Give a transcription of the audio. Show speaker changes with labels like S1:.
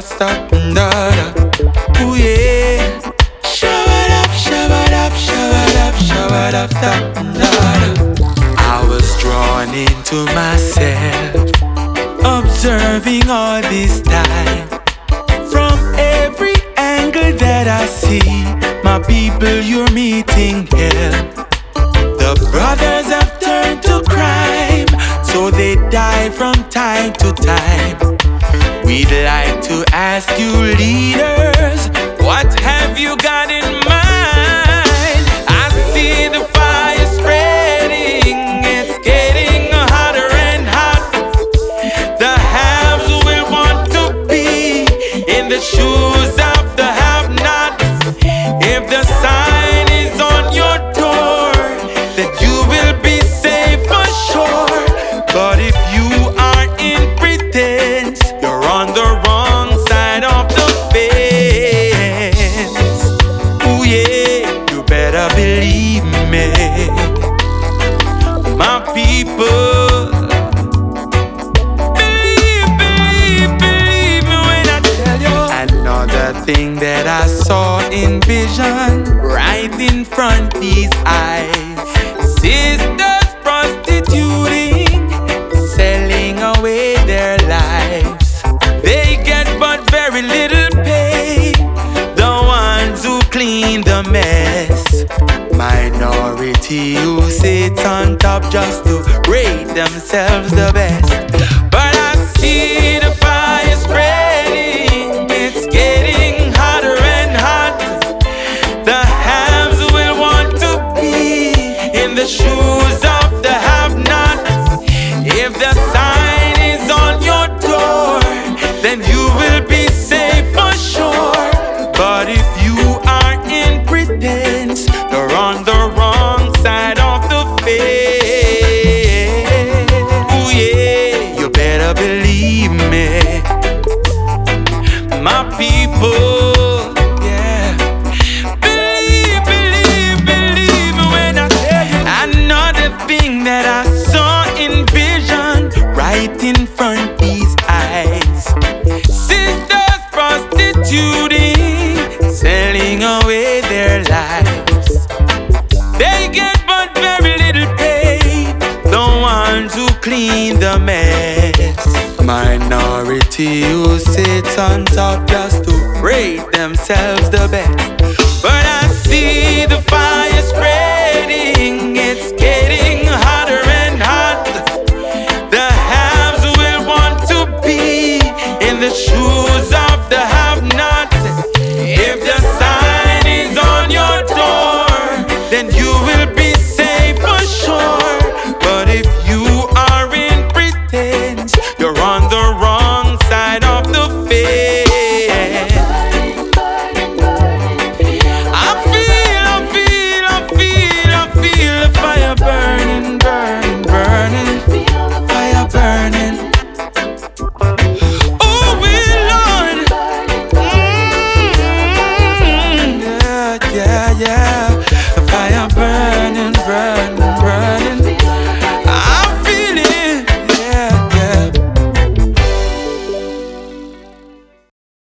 S1: stop, da. Ooh yeah. Shabba-dab, stop, da. I was drawn into myself, observing all this time. From every angle that I see, my people, you're meeting hell. The brothers have turned to crime, so they die from time to time. We'd like to ask you leaders, what have you got in mind? I see the fire spreading, it's getting hotter and hot. The haves will want to be in the shoes of the have-nots. If the sign is on your door, that you will be safe for sure. But if you are in pretense, you're on the wrong side of the fence. Ooh yeah, you better believe me, my people. Believe me when I tell you. Another thing that I saw in vision, right in front these eyes. Sisters prostituting, selling away their lives. They get but very little pay, the ones who clean the mess. Minority who sit on top just to rate themselves the best. But I see the fire spreading, it's getting hotter and hot. The haves will want to be in the shoes of the have-nots. If the sign is on your door, then you will be safe for sure. But if you are in pretense, you're on the wrong side of the fence. Ooh yeah, you better believe me, my people. Yeah, believe me when I tell you. Another thing that I saw in vision, right in front these eyes. Sisters prostituting, selling away their lives. They get but very little pay, the ones who clean the mess. Minority who sits on top just to rate themselves the best. But I see the